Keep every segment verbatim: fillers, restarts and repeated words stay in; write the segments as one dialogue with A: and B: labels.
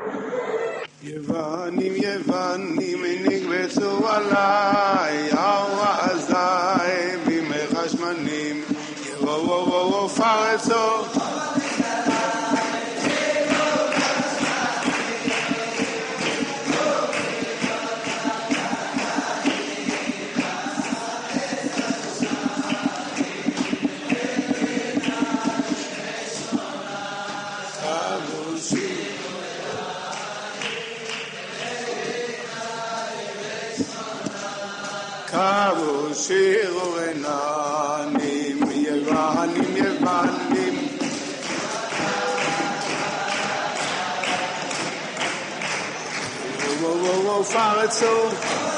A: יוונים יוונים נקבצו עליי ארועזי בימי חשמנים יבואו פרצו קבו שירו עננים יוונים יוונים ובואו פרצו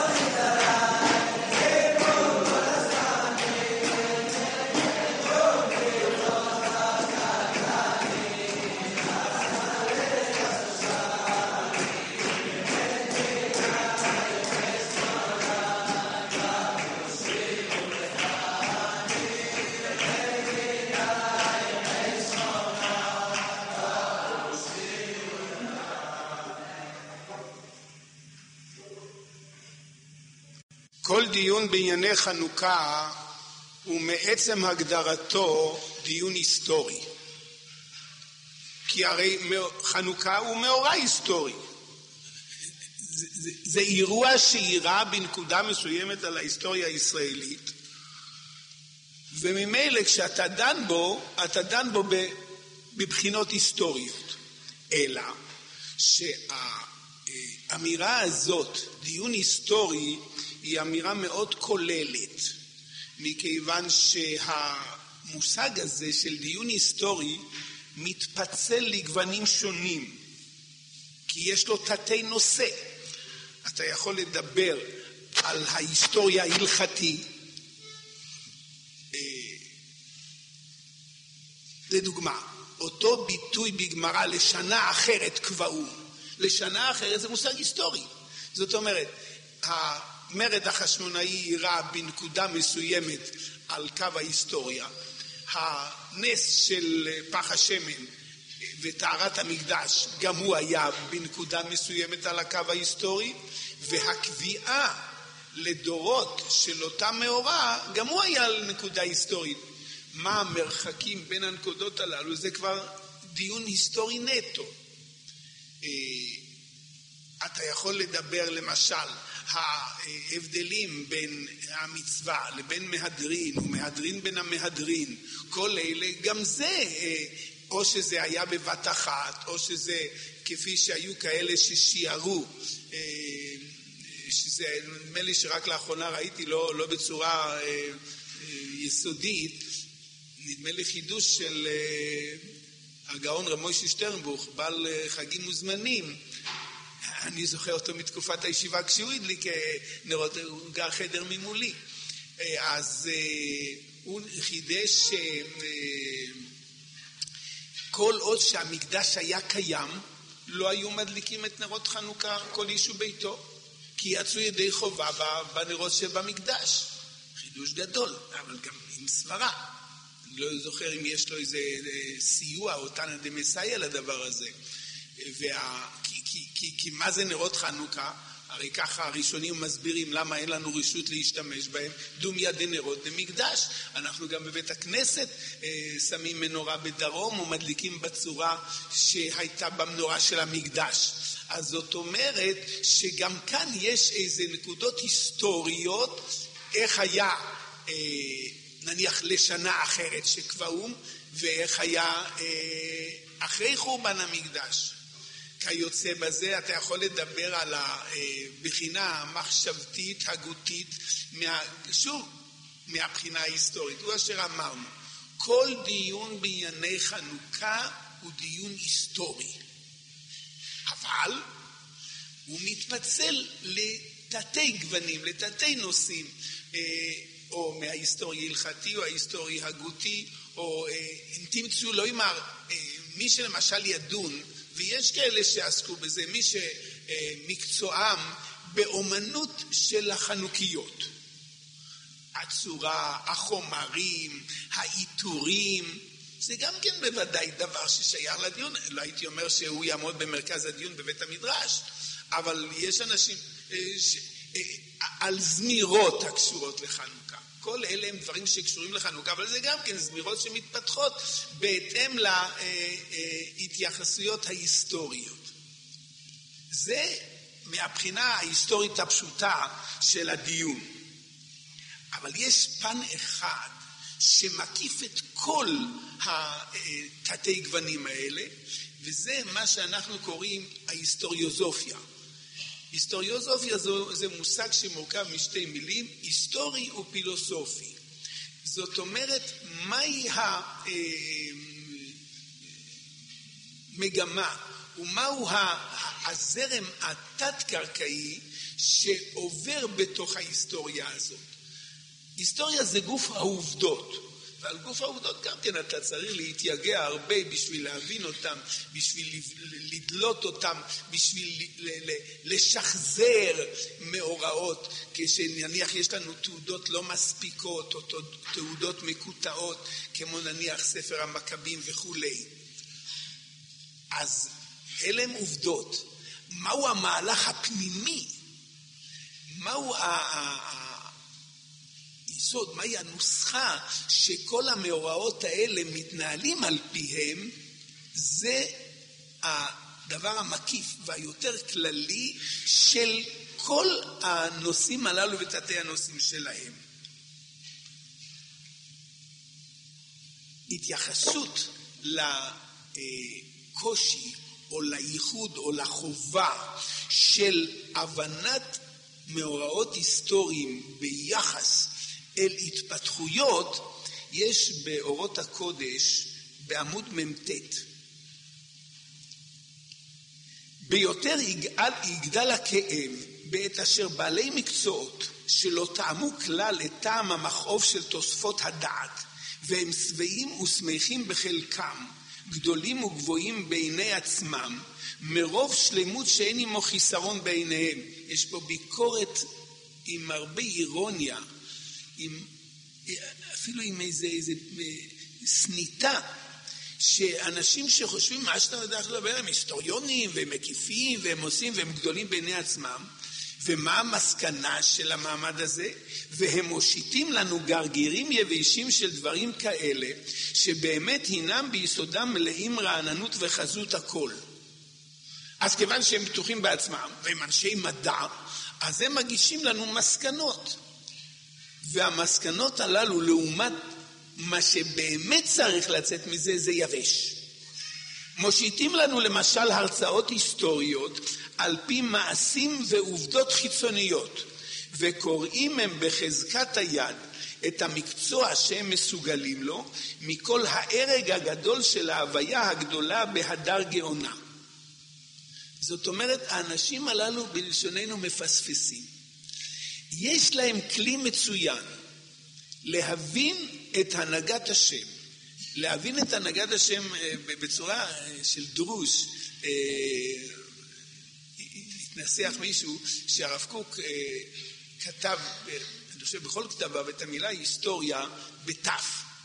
A: כל דיון בענייני חנוכה הוא מעצם הגדרתו דיון היסטורי. כי הרי חנוכה הוא מאורע היסטורי. זה, זה, זה אירוע שאירע בנקודה מסוימת על ההיסטוריה הישראלית. וממילא כשאתה דן בו, אתה דן בו בבחינות היסטוריות. אלא שהאמירה הזאת, דיון היסטורי, היא אמירה מאוד כוללת, מכיוון שהמושג הזה של דיון היסטורי מתפצל לגוונים שונים, כי יש לו תתי נושא. אתה יכול לדבר על ההיסטוריה ההלכתית, לדוגמה, אותו ביטוי בגמרא לשנה אחרת קבעו, לשנה אחרת זה מושג היסטורי. זאת אומרת, המרד החשמונאי אירע בנקודה מסוימת על קו ההיסטוריה. הנס של פח השמן וטהרת המקדש גם הוא היה בנקודה מסוימת על הקו ההיסטורי, והקביעה לדורות של אותה מאורע גם הוא היה על נקודה היסטורית. מה המרחקים בין הנקודות הללו? זה כבר דיון היסטורי נטו. אתה יכול לדבר למשל ההבדלים בין המצווה לבין מהדרין ומהדרין בין המהדרין, כל אלה גם זה או שזה היה בבת אחת או שזה כפי שהיו כאלה ששיערו, שזה נדמה לי שרק לאחרונה ראיתי לא, לא בצורה יסודית, נדמה לי חידוש של הגאון רב מוישה שטרנבוך בעל חגים מוזמנים. אני זוכר אותו מתקופת הישיבה כשהוא הדליק נרות, הוא גר חדר ממולי. אז הוא חידש כל עוד שהמקדש היה קיים, לא היו מדליקים את נרות חנוכה כל איש וביתו, כי יצאו ידי חובה בנרות שבמקדש. חידוש גדול, אבל גם עם סברה. אני לא זוכר אם יש לו איזה סיוע או תנא דמסייע לדבר הזה. וה... כי, כי, כי, כי מה זה נרות חנוכה? הרי ככה הראשונים מסבירים למה אין לנו רשות להשתמש בהם. דומיה דנרות דמקדש. אנחנו גם בבית הכנסת אה, שמים מנורה בדרום ומדליקים בצורה שהייתה במנורה של המקדש. אז זאת אומרת שגם כאן יש איזה נקודות היסטוריות, איך היה אה, נניח לשנה אחרת שקבעו, ואיך היה אה, אחרי חורבן המקדש. כיוצא בזה אתה יכול לדבר על הבחינה המחשבתית, הגותית, מה, שוב, מהבחינה ההיסטורית. הוא אשר אמרנו, כל דיון בענייני חנוכה הוא דיון היסטורי. אבל הוא מתפצל לתתי גוונים, לתתי נושאים, או מההיסטורי ההלכתי או ההיסטורי הגותי, או אם תמצאו, לא אמר, מי שלמשל ידון, ויש כאלה שעסקו בזה, מי שמקצועם באומנות של החנוכיות. הצורה, החומרים, העיטורים, זה גם כן בוודאי דבר ששייך לדיון. לא הייתי אומר שהוא יעמוד במרכז הדיון בבית המדרש, אבל יש אנשים ש... על זמירות הקשורות לחנוכה. כל אלה הם דברים שקשורים לחנוכה, אבל זה גם כן זמירות שמתפתחות בהתאם להתייחסויות ההיסטוריות. זה מהבחינה ההיסטורית הפשוטה של הדיון. אבל יש פן אחד שמקיף את כל התתי גוונים האלה, וזה מה שאנחנו קוראים ההיסטוריוזופיה. היסטוריוזופיה זה, זה מושג שמורכב משתי מילים, היסטורי ופילוסופי. זאת אומרת, מהי המגמה ומהו הזרם התת-קרקעי שעובר בתוך ההיסטוריה הזאת. היסטוריה זה גוף העובדות, ועל גוף העובדות גם כן אתה צריך להתייגע הרבה בשביל להבין אותם, בשביל לדלות אותם, בשביל לשחזר מאורעות, כשנניח יש לנו תעודות לא מספיקות, או תעודות מקוטעות, כמו נניח ספר המכבים וכולי. אז אלה הם עובדות. מהו המהלך הפנימי? מהו ה... יסוד, מהי הנוסחה שכל המאורעות האלה מתנהלים על פיהם, זה הדבר המקיף והיותר כללי של כל הנושאים הללו ותתי הנושאים שלהם. התייחסות לקושי או לייחוד או לחובה של הבנת מאורעות היסטוריים ביחס אל התפתחויות, יש באורות הקודש בעמוד ממתת. ביותר יגדל, יגדל הכאב בעת אשר בעלי מקצועות שלא טעמו כלל את טעם המכאוב של תוספות הדעת, והם שבעים ושמחים בחלקם, גדולים וגבוהים בעיני עצמם, מרוב שלמות שאין עמו חיסרון בעיניהם. יש פה ביקורת עם הרבה אירוניה, עם, אפילו עם איזה, איזה סניטה, שאנשים שחושבים מה שאתה יודע לדבר, הם היסטוריונים והם מקיפים והם עושים והם גדולים בעיני עצמם, ומה המסקנה של המעמד הזה? והם מושיטים לנו גרגירים יבשים של דברים כאלה, שבאמת הינם ביסודם מלאים רעננות וחזות הכל. אז כיוון שהם בטוחים בעצמם, והם אנשי מדע, אז הם מגישים לנו מסקנות. והמסקנות הללו, לעומת מה שבאמת צריך לצאת מזה, זה יבש. מושיטים לנו למשל הרצאות היסטוריות על פי מעשים ועובדות חיצוניות, וקוראים הם בחזקת היד את המקצוע שהם מסוגלים לו, מכל הערג הגדול של ההוויה הגדולה בהדר גאונה. זאת אומרת, האנשים הללו בלשוננו מפספסים. יש להם כלי מצוין להבין את הנהגת השם. להבין את הנהגת השם בצורה של דרוש. התנסח מישהו שהרב קוק כתב, אני חושב בכל כתביו, את המילה היסטוריה בתף.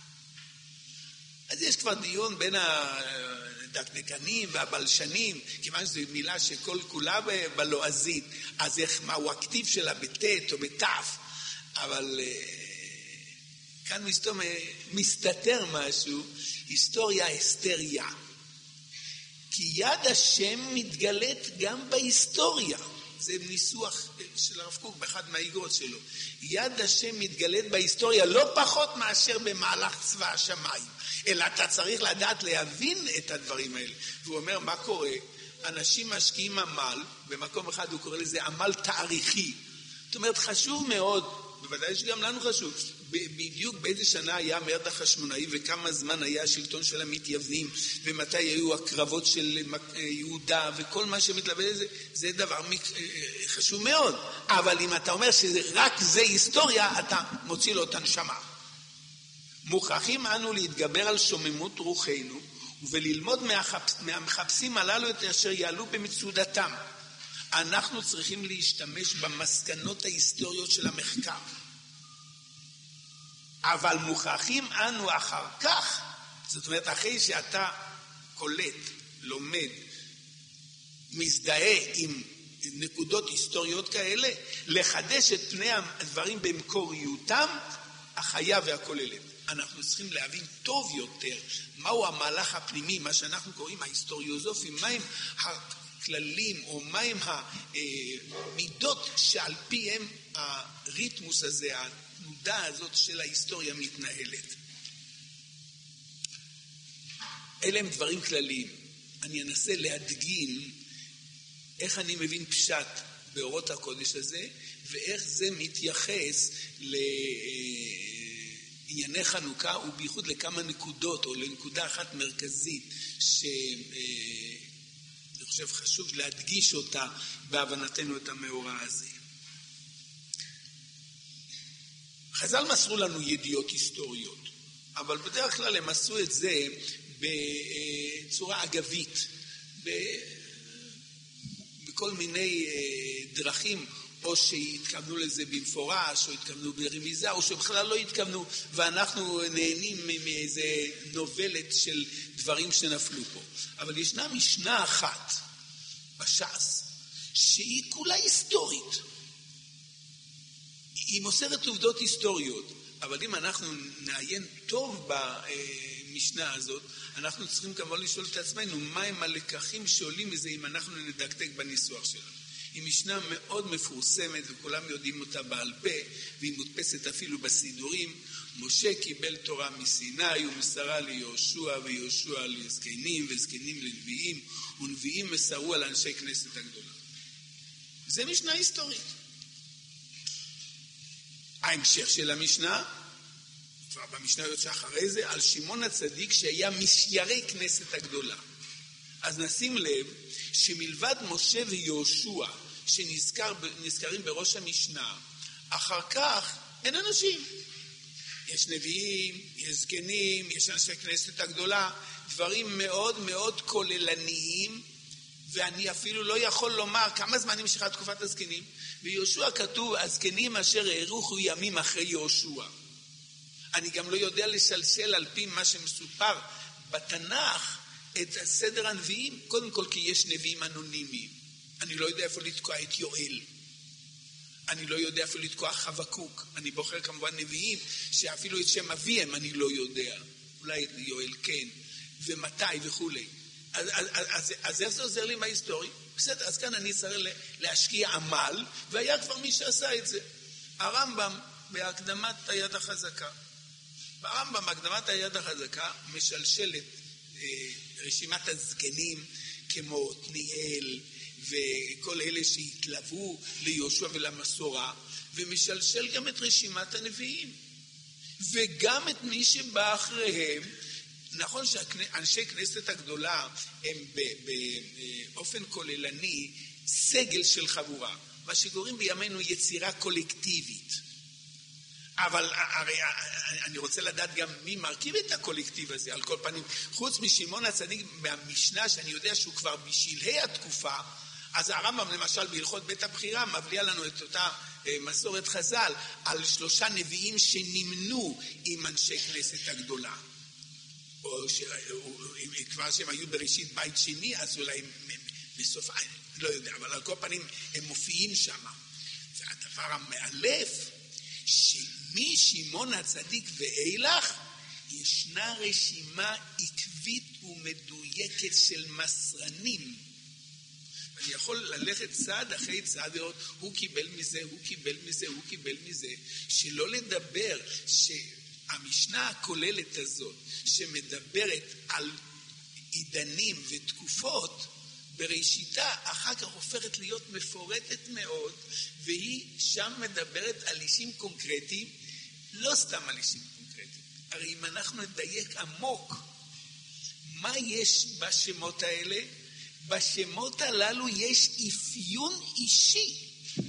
A: אז יש כבר דיון בין הדקדקנים והבלשנים, כיוון שזו מילה שכל כולה בלועזית, אז איך, מהו הכתיב שלה בטית או בתף, אבל כאן מסתום, מסתתר משהו, היסטוריה היסטריה. כי יד השם מתגלית גם בהיסטוריה. זה ניסוח של הרב קוק באחד מהאיגרות שלו. יד השם מתגלית בהיסטוריה לא פחות מאשר במהלך צבא השמיים. אלא אתה צריך לדעת להבין את הדברים האלה. והוא אומר, מה קורה? אנשים משקיעים עמל, במקום אחד הוא קורא לזה עמל תאריכי. זאת אומרת, חשוב מאוד, בוודאי שגם לנו חשוב, בדיוק באיזה שנה היה מרד החשמונאי וכמה זמן היה השלטון של המתייוונים ומתי היו הקרבות של יהודה וכל מה שמתלווה לזה, זה דבר חשוב מאוד. אבל אם אתה אומר שרק זה היסטוריה, אתה מוציא לו את הנשמה. מוכרחים אנו להתגבר על שוממות רוחנו וללמוד מהחפש, מהמחפשים הללו את אשר יעלו במצודתם. אנחנו צריכים להשתמש במסקנות ההיסטוריות של המחקר. אבל מוכרחים אנו אחר כך זאת אומרת, אחרי שאתה קולט, לומד, מזדהה עם נקודות היסטוריות כאלה, לחדש את פני הדברים במקוריותם, החיה והכוללת. אנחנו צריכים להבין טוב יותר מהו המהלך הפנימי, מה שאנחנו קוראים ההיסטוריוזופים, מהם הכללים או מהם המידות שעל פיהם הריתמוס הזה, התנודה הזאת של ההיסטוריה מתנהלת. אלה הם דברים כלליים. אני אנסה להדגים איך אני מבין פשט באורות הקודש הזה, ואיך זה מתייחס לענייני חנוכה, ובייחוד לכמה נקודות, או לנקודה אחת מרכזית, שאני חושב חשוב להדגיש אותה בהבנתנו את המאורע הזה. חז"ל מסרו לנו ידיעות היסטוריות, אבל בדרך כלל הם עשו את זה בצורה אגבית, בכל מיני דרכים, או שהתכוונו לזה במפורש, או התכוונו ברמיזה, או שבכלל לא התכוונו, ואנחנו נהנים מאיזה נובלת של דברים שנפלו פה. אבל ישנה משנה אחת בש"ס, שהיא כולה היסטורית. היא מוסרת עובדות היסטוריות, אבל אם אנחנו נעיין טוב במשנה הזאת, אנחנו צריכים כמובן לשאול את עצמנו, מהם הלקחים שעולים מזה אם אנחנו נדקדק בניסוח שלה. היא משנה מאוד מפורסמת, וכולם יודעים אותה בעל פה, והיא מודפסת אפילו בסידורים. משה קיבל תורה מסיני, ומסרה ליהושע, ויהושע לזקנים, וזקנים לנביאים, ונביאים מסרו על אנשי כנסת הגדולה. זה משנה היסטורית. ההמשך של המשנה, כבר במשניות שאחרי זה, על שמעון הצדיק שהיה מסיירי כנסת הגדולה. אז נשים לב שמלבד משה ויהושע שנזכרים בראש המשנה, אחר כך אין אנשים. יש נביאים, יש זקנים, יש אנשי כנסת הגדולה, דברים מאוד מאוד כוללניים, ואני אפילו לא יכול לומר כמה זמן נמשכה תקופת הזקנים. ביהושע כתוב, הזקנים אשר האריכו ימים אחרי יהושע. אני גם לא יודע לשלשל על פי מה שמסופר בתנ"ך את סדר הנביאים, קודם כל כי יש נביאים אנונימיים. אני לא יודע איפה לתקוע את יואל. אני לא יודע איפה לתקוע חבקוק. אני בוחר כמובן נביאים שאפילו את שם אביהם אני לא יודע. אולי את יואל כן, ומתי וכו'. אז, אז, אז, אז איך זה עוזר לי מההיסטוריה? בסדר, אז כאן אני צריך להשקיע עמל, והיה כבר מי שעשה את זה. הרמב"ם בהקדמת היד החזקה. ברמב"ם בהקדמת היד החזקה משלשלת אה, רשימת הזקנים כמו עתניאל וכל אלה שהתלוו ליהושע ולמסורה, ומשלשל גם את רשימת הנביאים. וגם את מי שבא אחריהם. נכון שאנשי כנסת הגדולה הם באופן כוללני סגל של חבורה, מה שקוראים בימינו יצירה קולקטיבית. אבל הרי אני רוצה לדעת גם מי מרכיב את הקולקטיב הזה. על כל פנים, חוץ משמעון הצדיק מהמשנה שאני יודע שהוא כבר בשלהי התקופה, אז הרמב"ם למשל בהלכות בית הבחירה מבליע לנו את אותה מסורת חז"ל על שלושה נביאים שנמנו עם אנשי כנסת הגדולה. או כבר שהם היו בראשית בית שני, אז אולי בסוף, לא יודע, אבל על כל פנים הם מופיעים שם. והדבר המאלף, שמשמעון הצדיק ואילך, ישנה רשימה עקבית ומדויקת של מסרנים. אני יכול ללכת צעד אחרי צעד, הוא קיבל מזה, הוא קיבל מזה, הוא קיבל מזה, שלא לדבר ש... המשנה הכוללת הזאת שמדברת על עידנים ותקופות בראשיתה אחר כך הופכת להיות מפורטת מאוד, והיא שם מדברת על אישים קונקרטיים, לא סתם על אישים קונקרטיים. הרי אם אנחנו נדייק עמוק מה יש בשמות האלה, בשמות הללו יש אפיון אישי.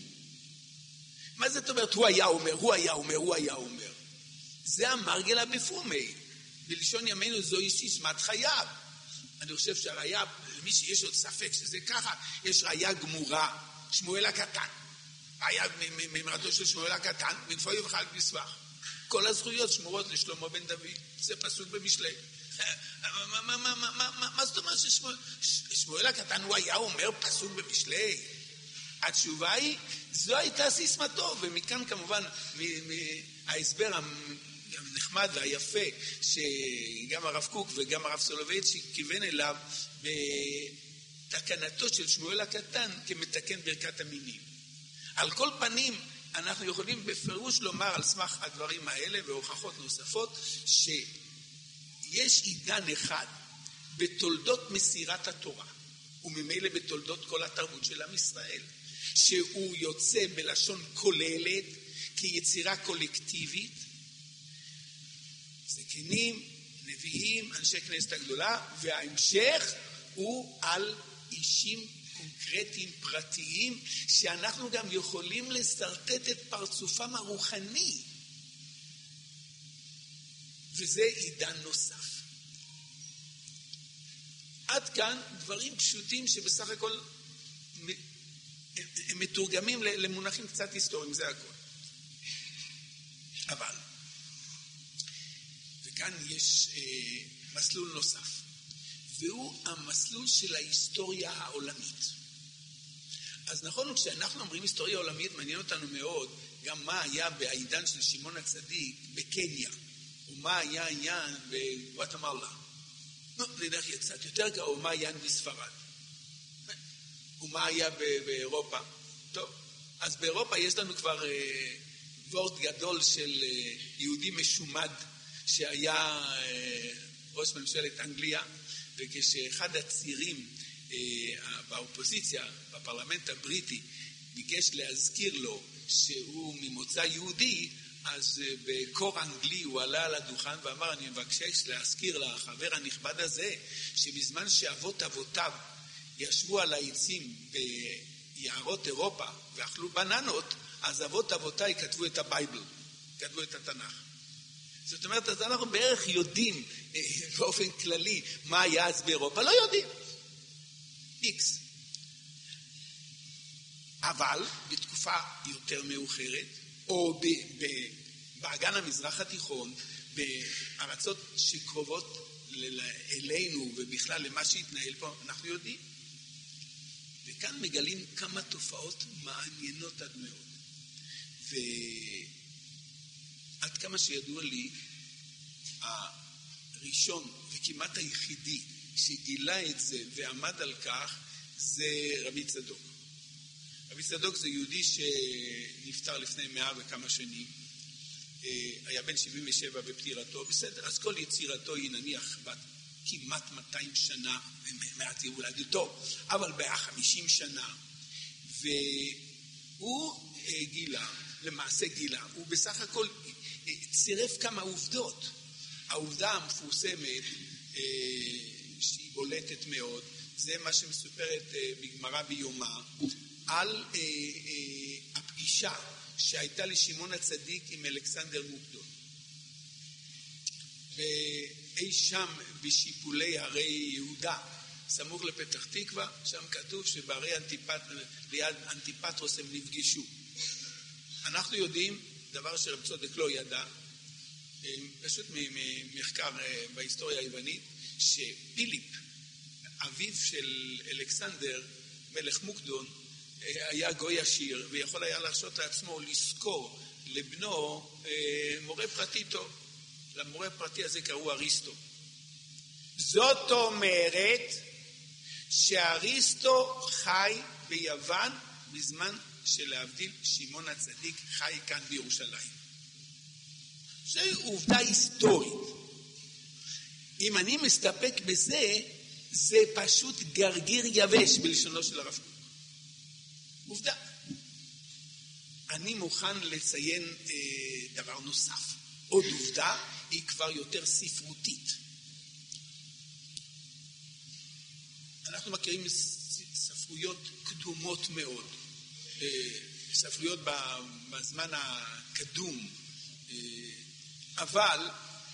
A: מה זאת אומרת? הוא היה אומר, הוא היה אומר, הוא היה אומר. זה המרגלה בפומי. בלשון ימינו זוהי סיסמת חייו. אני חושב שהראיה, למי שיש עוד ספק שזה ככה, יש ראיה גמורה, שמואל הקטן. ראיה ממרתו של שמואל הקטן, בנפוי וחלק בסבך. כל הזכויות שמורות לשלמה בן דוד. זה פסוק במשלי. מה זאת אומרת ששמואל הקטן הוא היה אומר פסוק במשלי? התשובה היא, זו הייתה סיסמתו, ומכאן כמובן ההסבר הנחמד והיפה שגם הרב קוק וגם הרב סולובייצ'יק כיוון אליו בתקנתו של שמואל הקטן כמתקן ברכת המינים. על כל פנים אנחנו יכולים בפירוש לומר על סמך הדברים האלה והוכחות נוספות שיש עידן אחד בתולדות מסירת התורה וממילא בתולדות כל התרבות של עם ישראל שהוא יוצא בלשון כוללת כיצירה קולקטיבית, זקנים, נביאים, אנשי כנסת הגדולה, וההמשך הוא על אישים קונקרטיים פרטיים שאנחנו גם יכולים לסרטט את פרצופם הרוחני, וזה עידן נוסף. עד כאן דברים פשוטים שבסך הכל הם מתורגמים למונחים קצת היסטוריים, זה הכל. אבל וכאן יש אה, מסלול נוסף, והוא המסלול של ההיסטוריה העולמית. אז נכון, כשאנחנו אומרים היסטוריה עולמית, מעניין אותנו מאוד גם מה היה בעידן של שמעון הצדיק בקניה, ומה היה העניין בגואטמלה. לא, נלך קצת יותר קרוב, מה היה בספרד, ומה היה באירופה. טוב, אז באירופה יש לנו כבר אה, וורט גדול של אה, יהודי משומד, שהיה אה, ראש ממשלת אנגליה, וכשאחד הצירים אה, באופוזיציה, בפרלמנט הבריטי, ביקש להזכיר לו שהוא ממוצא יהודי, אז אה, בקור אנגלי הוא עלה על הדוכן ואמר, אני מבקש להזכיר לחבר הנכבד הזה, שבזמן שאבות אבותיו ישבו על העצים ביערות אירופה ואכלו בננות, אז אבות אבותיי כתבו את הבייבל, כתבו את התנ"ך. זאת אומרת, אז אנחנו בערך יודעים באופן כללי מה היה אז באירופה, לא יודעים. איקס. אבל בתקופה יותר מאוחרת, או באגן המזרח התיכון, בארצות שקרובות אלינו ובכלל למה שהתנהל פה, אנחנו יודעים. וכאן מגלים כמה תופעות מעניינות עד מאוד. ועד כמה שידוע לי, הראשון וכמעט היחידי שגילה את זה ועמד על כך, זה רבי צדוק. רבי צדוק זה יהודי שנפטר לפני מאה וכמה שנים, היה בן שבעים ושבע בפטירתו, בסדר, אז כל יצירתו היא נניח בת כמעט מאתיים שנה, מעט הולדתו, אבל בערך חמישים שנה, והוא גילה, למעשה גילה, הוא בסך הכל צירף כמה עובדות. העובדה המפורסמת שהיא בולטת מאוד, זה מה שמסופרת בגמרא ביומא, על הפגישה שהייתה לשמעון הצדיק עם אלכסנדר מוקדון. ואי שם בשיפולי הרי יהודה, סמוך לפתח תקווה, שם כתוב שבערי אנטיפט, ליד אנטיפטרוס הם נפגשו. אנחנו יודעים, דבר שרב צודק לא ידע, פשוט ממחקר בהיסטוריה היוונית, שפיליפ, אביו של אלכסנדר, מלך מוקדון, היה גוי עשיר, ויכול היה להרשות לעצמו לזכור לבנו מורה פרטי טוב. למורה פרטי הזה קראו אריסטו. זאת אומרת שאריסטו חי ביוון בזמן שלהבדיל שמעון הצדיק חי כאן בירושלים. זו עובדה היסטורית. אם אני מסתפק בזה, זה פשוט גרגיר יבש בלשונו של הרב קוק. עובדה. אני מוכן לציין אה, דבר נוסף. עוד עובדה היא כבר יותר ספרותית. אנחנו מכירים ספרויות קדומות מאוד. ספרויות בזמן הקדום. אבל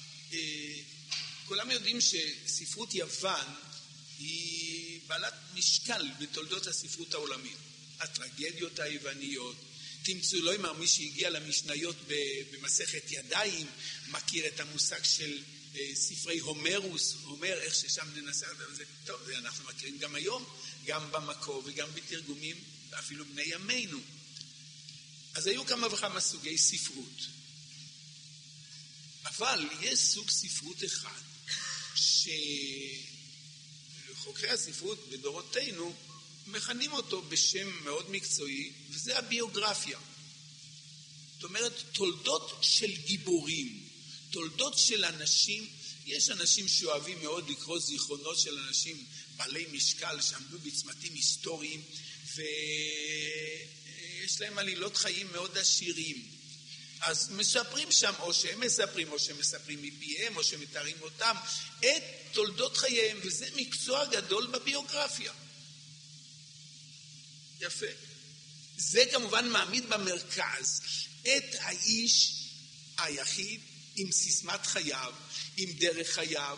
A: כולם יודעים שספרות יוון היא בעלת משקל בתולדות הספרות העולמית. הטרגדיות היווניות, תמצאו לא אמר מי שהגיע למשניות במסכת ידיים, מכיר את המושג של ספרי הומרוס, הומר, איך ששם ננסה, זה, טוב, זה אנחנו מכירים גם היום, גם במקור וגם בתרגומים, אפילו בני ימינו. אז היו כמה וכמה סוגי ספרות. אבל יש סוג ספרות אחד, שחוקרי הספרות בדורותינו מכנים אותו בשם מאוד מקצועי, וזה הביוגרפיה. זאת אומרת, תולדות של גיבורים, תולדות של אנשים. יש אנשים שאוהבים מאוד לקרוא זיכרונות של אנשים בעלי משקל שעמדו בצמתים היסטוריים, ויש להם עלילות חיים מאוד עשירים. אז מספרים שם, או שהם מספרים, או שהם מספרים מפיהם, או שמתארים אותם, את תולדות חייהם, וזה מקצוע גדול בביוגרפיה. יפה. זה כמובן מעמיד במרכז את האיש היחיד עם סיסמת חייו, עם דרך חייו,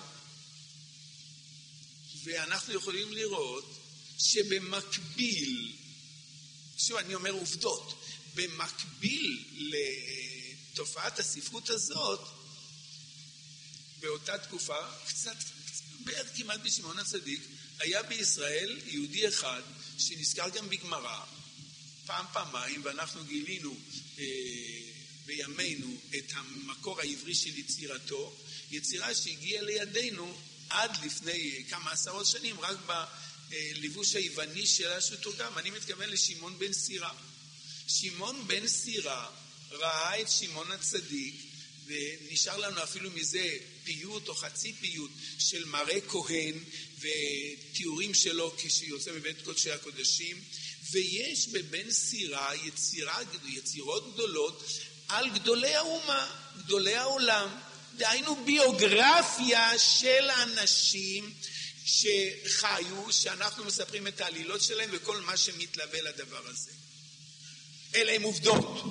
A: ואנחנו יכולים לראות שבמקביל, שוב אני אומר עובדות, במקביל לתופעת הספרות הזאת, באותה תקופה, קצת, בערך כמעט בשמעון הצדיק, היה בישראל יהודי אחד שנזכר גם בגמרא, פעם פעמיים, ואנחנו גילינו אה, בימינו את המקור העברי של יצירתו, יצירה שהגיעה לידינו עד לפני כמה עשרות שנים, רק בלבוש היווני שלה שתורגם. אני מתכוון לשמעון בן סירה. שמעון בן סירה ראה את שמעון הצדיק, ונשאר לנו אפילו מזה פיוט או חצי פיוט של מראה כהן ותיאורים שלו כשיוצא מבית קודשי הקודשים, ויש בבן סירה יצירה, יצירות גדולות על גדולי האומה, גדולי העולם, דהיינו ביוגרפיה של אנשים שחיו, שאנחנו מספרים את העלילות שלהם וכל מה שמתלווה לדבר הזה. אלה הם עובדות.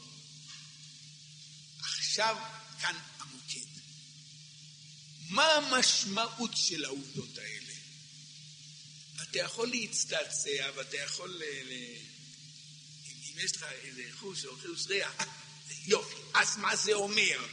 A: עכשיו כאן המוקד. מה המשמעות של העובדות האלה? אתה יכול להצטעצע ואתה יכול, ל... אם יש לך איזה חוש או חוש ריח, יופי, אז מה זה אומר?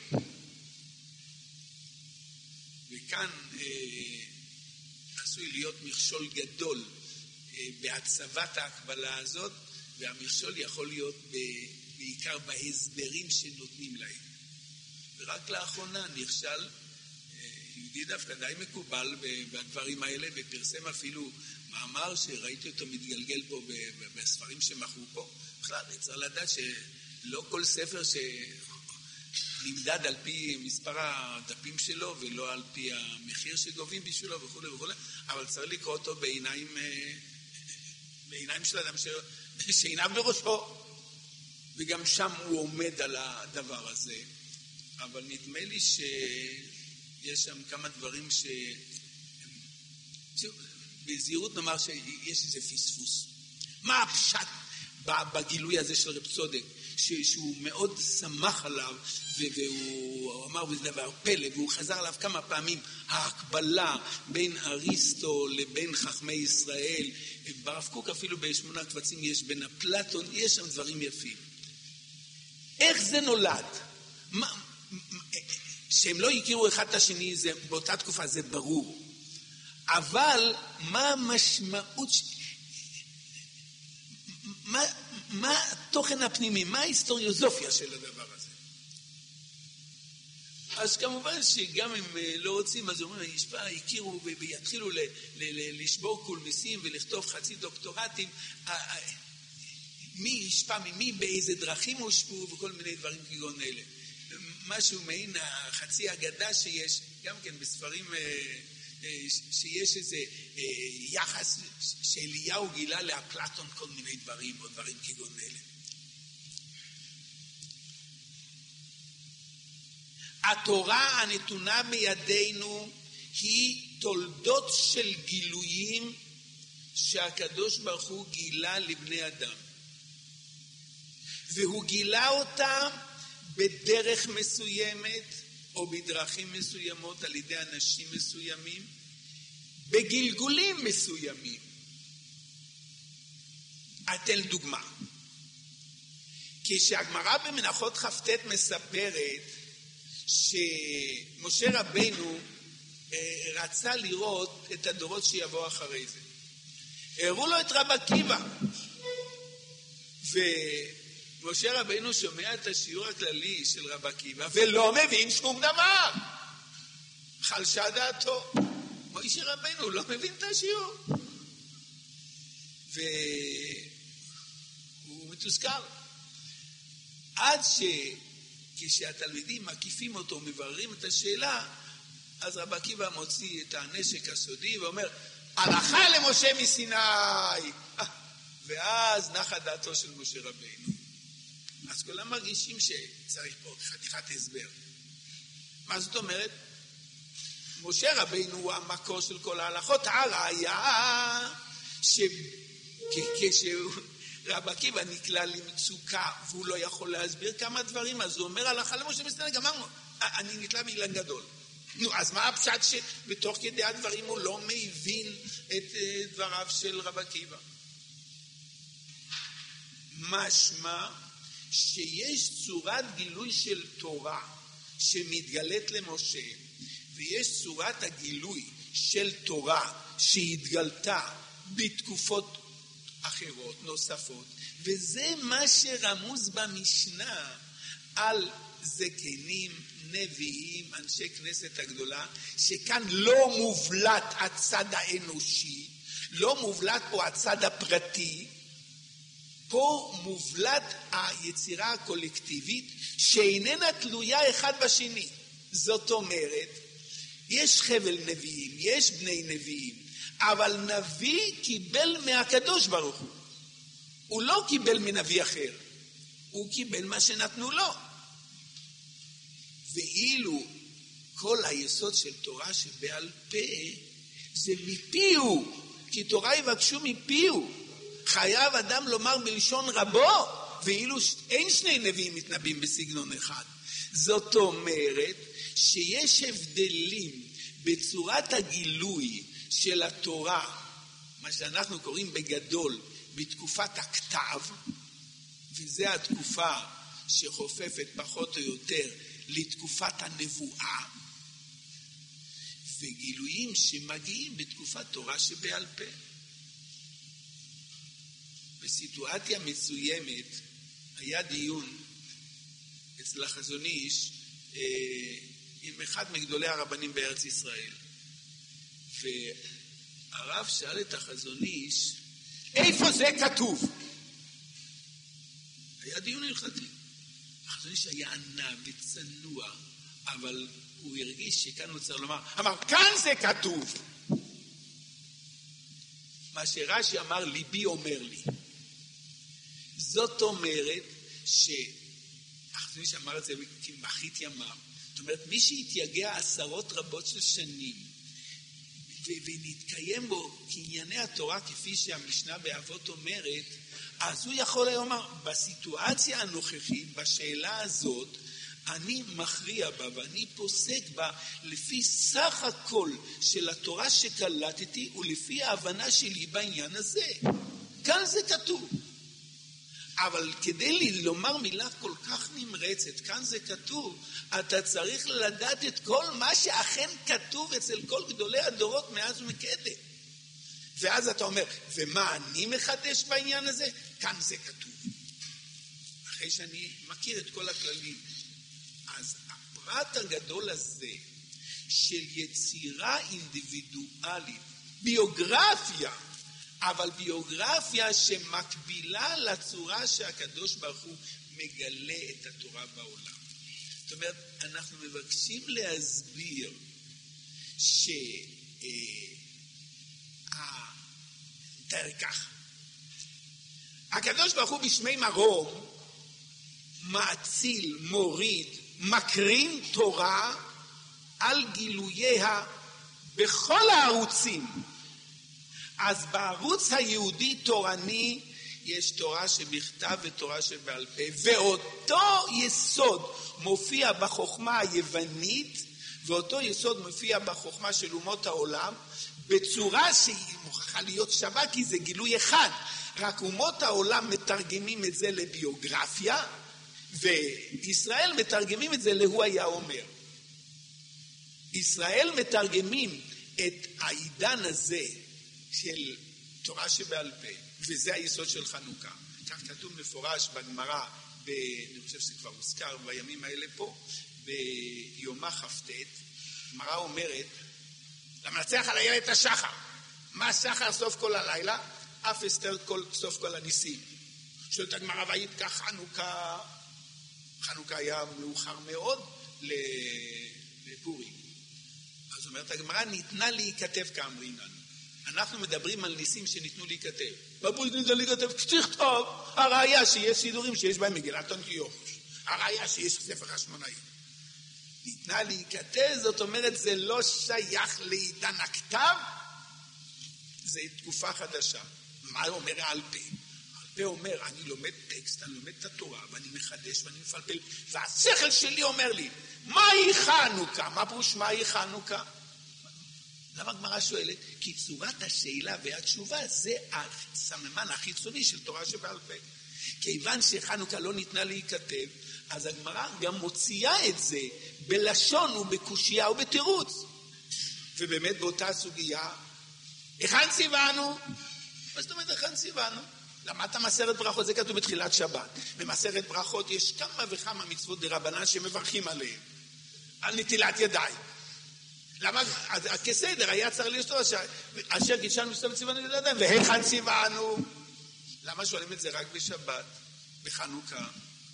A: וכאן אה, עשוי להיות מכשול גדול אה, בהצבת ההקבלה הזאת, והמכשול יכול להיות ב, בעיקר בהסברים שנותנים להם. ורק לאחרונה נכשל אה, יהודי דווקא די מקובל בדברים האלה, ופרסם אפילו מאמר שראיתי אותו מתגלגל פה בספרים שמכרו פה. בכלל, צריך לדעת שלא כל ספר שנמדד על פי מספר הדפים שלו, ולא על פי המחיר שגובים בשבילו וכו' וכו', אבל צריך לקרוא אותו בעיניים, בעיניים של אדם שעיניו בראשו, וגם שם הוא עומד על הדבר הזה. אבל נדמה לי שיש שם כמה דברים ש... בזהירות נאמר שיש איזה פספוס. מה הפשט בגילוי הזה של רב צודק, שהוא מאוד שמח עליו, והוא אמר וזה דבר פלא, והוא חזר עליו כמה פעמים, ההקבלה בין אריסטו לבין חכמי ישראל, ברב קוק אפילו בשמונה קבצים יש בין אפלטון, יש שם דברים יפים. איך זה נולד? מה, שהם לא הכירו אחד את השני, זה, באותה תקופה זה ברור. אבל מה המשמעות, מה, מה התוכן הפנימי, מה ההיסטוריוזופיה של הדבר הזה? אז כמובן שגם אם לא רוצים, אז אומרים, ישפה, הכירו ויתחילו ל, ל, ל, לשבור קולמסים ולכתוב חצי דוקטורטים, מי ישפה ממי, באיזה דרכים הושפעו וכל מיני דברים כגון אלה. משהו מעין החצי אגדה שיש, גם כן בספרים שיש איזה יחס שאליהו גילה לאפלטון כל מיני דברים או דברים כגון אלה. התורה הנתונה בידינו היא תולדות של גילויים שהקדוש ברוך הוא גילה לבני אדם. והוא גילה אותם בדרך מסוימת או בדרכים מסוימות על ידי אנשים מסוימים, בגלגולים מסוימים. אתן דוגמה. כשהגמרא במנחות כ"ט מספרת שמשה רבנו רצה לראות את הדורות שיבוא אחרי זה. הראו לו את רב עקיבא, ומשה רבנו שומע את השיעור הכללי של רב עקיבא ולא מבין שום דבר. חלשה דעתו. משה רבנו לא מבין את השיעור. והוא מתוסכל. עד שכשהתלמידים מקיפים אותו, מבררים את השאלה, אז רב עקיבא מוציא את הנשק הסודי ואומר, הלכה למשה מסיני. ואז נחה דעתו של משה רבנו. אז כולם מרגישים שצריך פה חתיכת הסבר. מה זאת אומרת? משה רבנו הוא המקור של כל ההלכות. הראיה שכשרב עקיבא נקלע למצוקה והוא לא יכול להסביר כמה דברים, אז הוא אומר הלכה למשה מסיני, גמרנו, אני נקלע באילן גדול. נו, אז מה הפשט שבתוך כדי הדברים הוא לא מבין את דבריו של רב עקיבא? משמע שיש צורת גילוי של תורה שמתגלית למשה, ויש צורת הגילוי של תורה שהתגלתה בתקופות אחרות, נוספות, וזה מה שרמוז במשנה על זקנים, נביאים, אנשי כנסת הגדולה, שכאן לא מובלט הצד האנושי, לא מובלט פה הצד הפרטי, פה מובלט היצירה הקולקטיבית שאיננה תלויה אחד בשני. זאת אומרת, יש חבל נביאים, יש בני נביאים, אבל נביא קיבל מהקדוש ברוך הוא. הוא לא קיבל מנביא אחר, הוא קיבל מה שנתנו לו. ואילו כל היסוד של תורה שבעל פה זה מפיהו, כי תורה יבקשו מפיהו. חייב אדם לומר בלשון רבו, ואילו אין שני נביאים מתנבאים בסגנון אחד. זאת אומרת שיש הבדלים בצורת הגילוי של התורה, מה שאנחנו קוראים בגדול בתקופת הכתב, וזה התקופה שחופפת פחות או יותר לתקופת הנבואה, וגילויים שמגיעים בתקופת תורה שבעל פה. בסיטואציה מסוימת היה דיון אצל החזון איש אה, עם אחד מגדולי הרבנים בארץ ישראל, והרב שאל את החזון איש, איפה זה כתוב? היה דיון הלכתי. החזון איש היה ענה וצנוע, אבל הוא הרגיש שכאן הוא צריך לומר, אמר, כאן זה כתוב. מה שרש"י אמר, ליבי אומר לי. זאת אומרת שהחזון איש אמר את זה כמחית ימיו. זאת אומרת, מי שהתייגע עשרות רבות של שנים, ונתקיים בו כענייני התורה כפי שהמשנה באבות אומרת, אז הוא יכול היום לומר, בסיטואציה הנוכחית, בשאלה הזאת, אני מכריע בה ואני פוסק בה לפי סך הכל של התורה שקלטתי ולפי ההבנה שלי בעניין הזה. כאן זה כתוב. אבל כדי לי לומר מילה כל כך נמרצת, כאן זה כתוב, אתה צריך לדעת את כל מה שאכן כתוב אצל כל גדולי הדורות מאז ומקדם. ואז אתה אומר, ומה אני מחדש בעניין הזה? כאן זה כתוב. אחרי שאני מכיר את כל הכללים. אז הפרט הגדול הזה של יצירה אינדיבידואלית, ביוגרפיה, אבל ביוגרפיה שמקבילה לצורה שהקדוש ברוך הוא מגלה את התורה בעולם. זאת אומרת, אנחנו מבקשים להסביר ש... תאר כך, הקדוש ברוך הוא בשמי מרום מאציל, מוריד, מקרין תורה על גילוייה בכל הערוצים. אז בערוץ היהודי תורני יש תורה שבכתב ותורה שבעל פה, ואותו יסוד מופיע בחוכמה היוונית, ואותו יסוד מופיע בחוכמה של אומות העולם, בצורה שהיא מוכרחה להיות שווה, כי זה גילוי אחד. רק אומות העולם מתרגמים את זה לביוגרפיה, וישראל מתרגמים את זה להוא היה אומר. ישראל מתרגמים את העידן הזה של תורה שבעל פה, וזה היסוד של חנוכה. כך כתוב מפורש בגמרא, ב... אני חושב שכבר הוזכר בימים האלה פה, ביומא כ"ט, גמרא אומרת, למנצח על הילד השחר. מה השחר סוף כל הלילה? אף אסתר כל, סוף כל הניסים. שואלת הגמרא, ויתקח חנוכה, חנוכה היה מאוחר מאוד לפורים. אז אומרת הגמרא, ניתנה להיכתב כאמרינן. אנחנו מדברים על ניסים שניתנו להיכתב. בבוי ניתנה להיכתב, תכתוב, הראיה שיש סידורים שיש בהם מגילת אנטיוכוס. הראיה שיש ספר חשמונאי. ניתנה להיכתב, זאת אומרת, זה לא שייך לעידן הכתב, זה תקופה חדשה. מה אומר על פה? על פה אומר, אני לומד טקסט, אני לומד את התורה, ואני מחדש ואני מפלפל, והשכל שלי אומר לי, מהי חנוכה? מה פירוש מהי חנוכה? למה הגמרא שואלת? כי צורת השאלה והתשובה זה הסממן החיצוני של תורה שבעל פה. כיוון שחנוכה לא ניתנה להיכתב, אז הגמרא גם מוציאה את זה בלשון ובקושיה ובתירוץ. ובאמת באותה סוגיה, היכן ציוונו? מה זאת אומרת היכן ציוונו? למדת מסכת ברכות, זה כתוב בתחילת שבת. במסכת ברכות יש כמה וכמה מצוות דרבנן שמברכים עליהם. על נטילת ידיים. למה? כסדר היה צריך לכתוב אשר קידשנו מסתובב ציוונו נטילת ידיים, והיכן ציוונו? למה שואלים את זה רק בשבת, בחנוכה?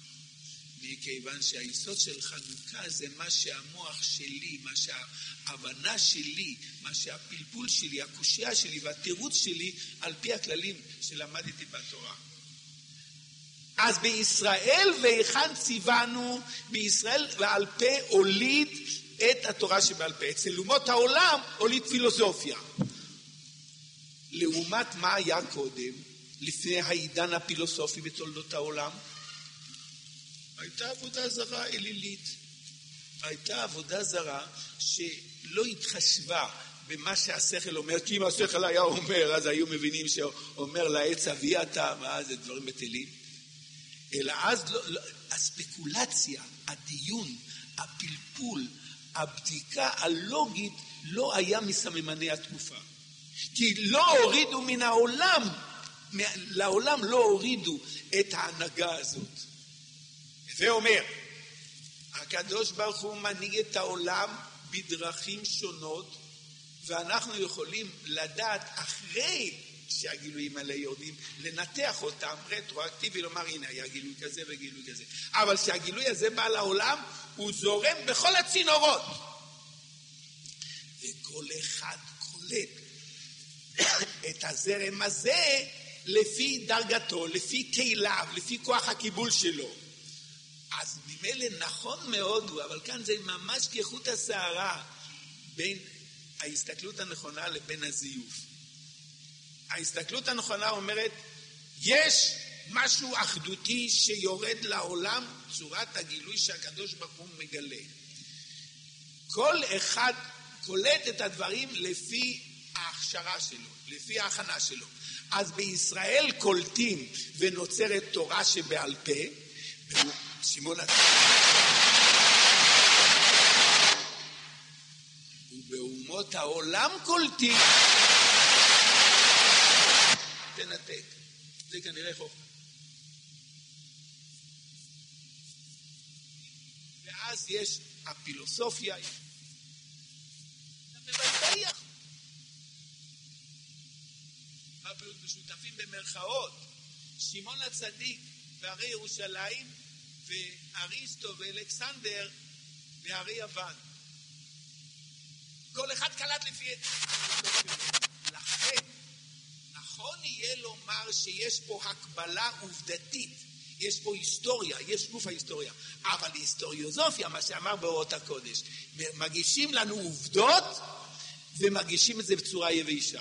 A: מכיוון שהיסוד של חנוכה זה מה שהמוח שלי, מה שההבנה שלי, מה שהפלפול שלי, הקושיה שלי והתירוץ שלי על פי הכללים שלמדתי בתורה. אז בישראל והיכן ציוונו, בישראל ועל פה הוליד את התורה שבעל פה. אצל אומות העולם הוליד פילוסופיה. לעומת מה היה קודם, לפני העידן הפילוסופי בתולדות העולם? הייתה עבודה זרה אלילית. הייתה עבודה זרה שלא התחשבה במה שהשכל אומר, כי אם השכל היה אומר, אז היו מבינים שאומר לעץ אבי אתה, ואז זה דברים בטלים. אלא אז לא, לא, הספקולציה, הדיון, הפלפול, הבדיקה הלוגית לא היה מסממני התקופה. כי לא הורידו מן העולם, לעולם לא הורידו את ההנהגה הזאת. זה אומר, הקדוש ברוך הוא מנהיג את העולם בדרכים שונות, ואנחנו יכולים לדעת אחרי שהגילויים האלה יורדים, לנתח אותם רטרואקטיבי, לומר הנה היה גילוי כזה וגילוי כזה. אבל שהגילוי הזה בא לעולם, הוא זורם בכל הצינורות. וכל אחד קולט את הזרם הזה לפי דרגתו, לפי קהיליו, לפי כוח הקיבול שלו. אז ממילא נכון מאוד הוא, אבל כאן זה ממש כחוט השערה בין ההסתכלות הנכונה לבין הזיוף. ההסתכלות הנכונה אומרת, יש משהו אחדותי שיורד לעולם, צורת הגילוי שהקדוש ברוך הוא מגלה. כל אחד קולט את הדברים לפי ההכשרה שלו, לפי ההכנה שלו. אז בישראל קולטים ונוצרת תורה שבעל פה, שמעון ובאומות העולם קולטים, תנתק, זה כנראה חוכמה. ואז יש הפילוסופיה, אתה מבטח, משותפים במרכאות, שמעון הצדיק בהרי ירושלים, ואריסטו ואלכסנדר בהרי יוון. כל אחד קלט לפי את לכן נכון יהיה לומר שיש פה הקבלה עובדתית, יש פה היסטוריה, יש גוף ההיסטוריה, אבל היסטוריוזופיה, מה שאמר באורות הקודש, מגישים לנו עובדות ומגישים את זה בצורה יבשה.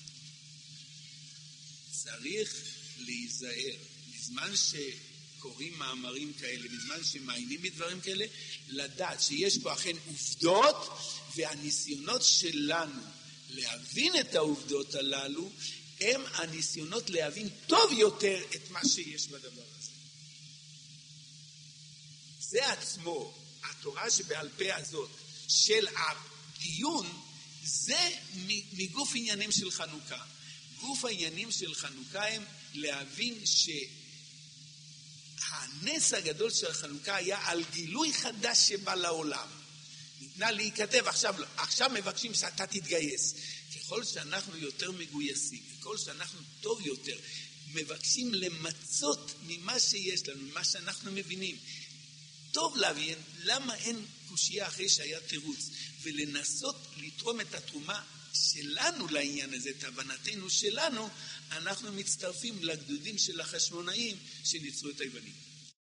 A: צריך להיזהר בזמן ש קוראים מאמרים כאלה, בזמן שמעיינים בדברים כאלה, לדעת שיש פה אכן עובדות, והניסיונות שלנו להבין את העובדות הללו, הם הניסיונות להבין טוב יותר את מה שיש בדבר הזה. זה עצמו, התורה שבעל פה הזאת של הדיון, זה מגוף עניינים של חנוכה. גוף העניינים של חנוכה הם להבין שהנס הגדול של חנוכה היה על גילוי חדש שבא לעולם. ניתנה להיכתב, עכשיו, עכשיו מבקשים שאתה תתגייס. ככל שאנחנו יותר מגויסים, ככל שאנחנו טוב יותר, מבקשים למצות ממה שיש לנו, ממה שאנחנו מבינים. טוב להבין למה אין קושייה אחרי שהיה תירוץ, ולנסות לתרום את התרומה שלנו לעניין הזה, את הבנתנו שלנו, אנחנו מצטרפים לגדודים של החשמונאים שניצרו את היוונים.